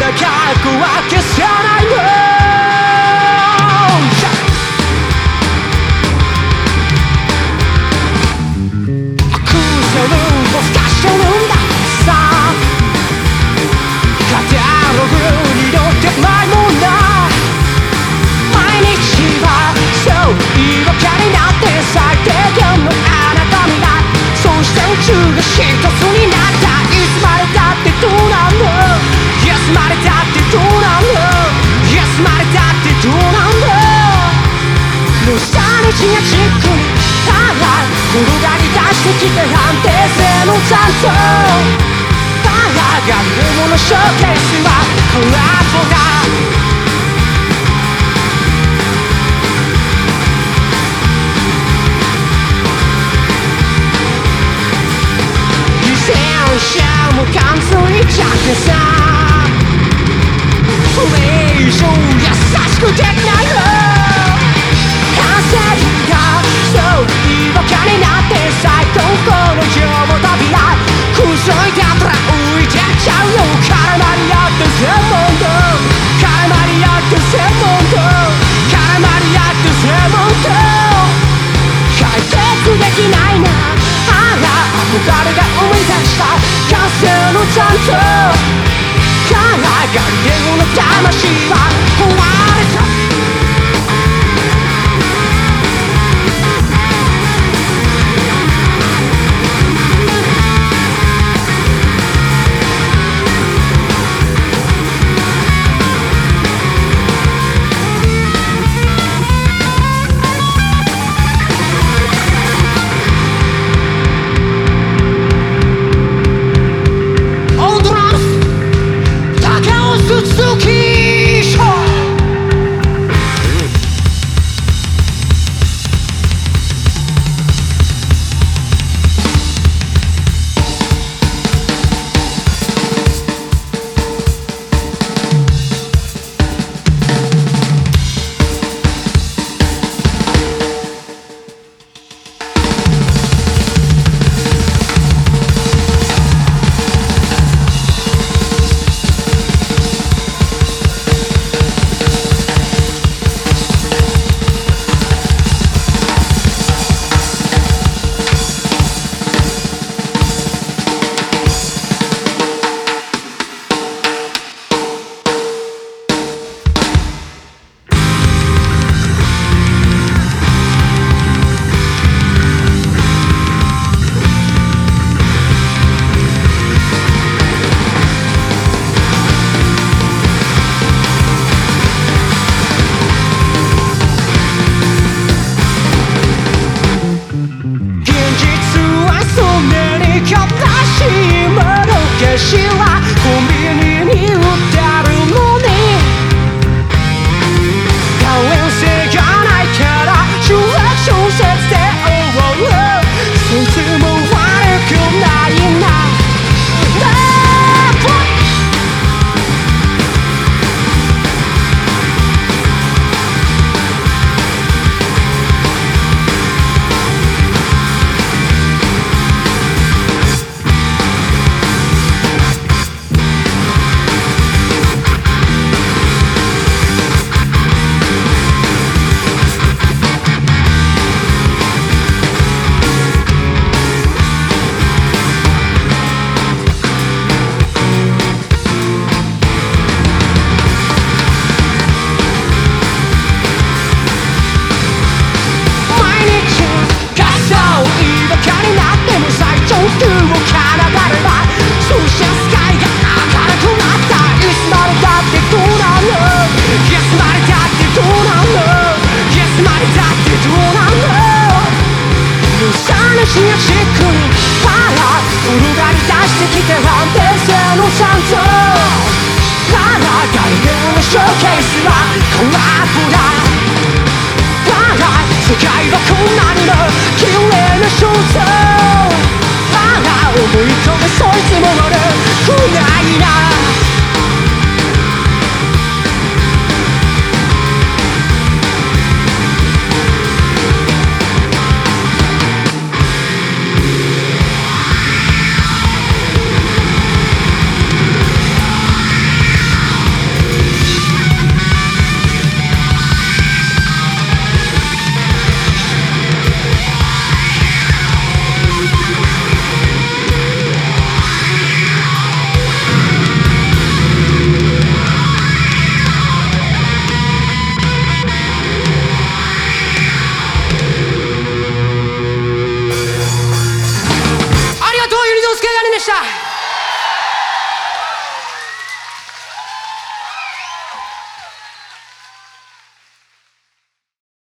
過去は消せないのアクセルを吹かしてるんださカタログに載ってないもんだ毎日はそう言い訳になって最低限のあなた未来そして宇宙が一つになったいつまでだってどうなのいつまでだってどうなのいつまでだってどうなのノスタルジアチックにただ転がり出してきて判定性の残像ただがるものショーケースは空っぽだ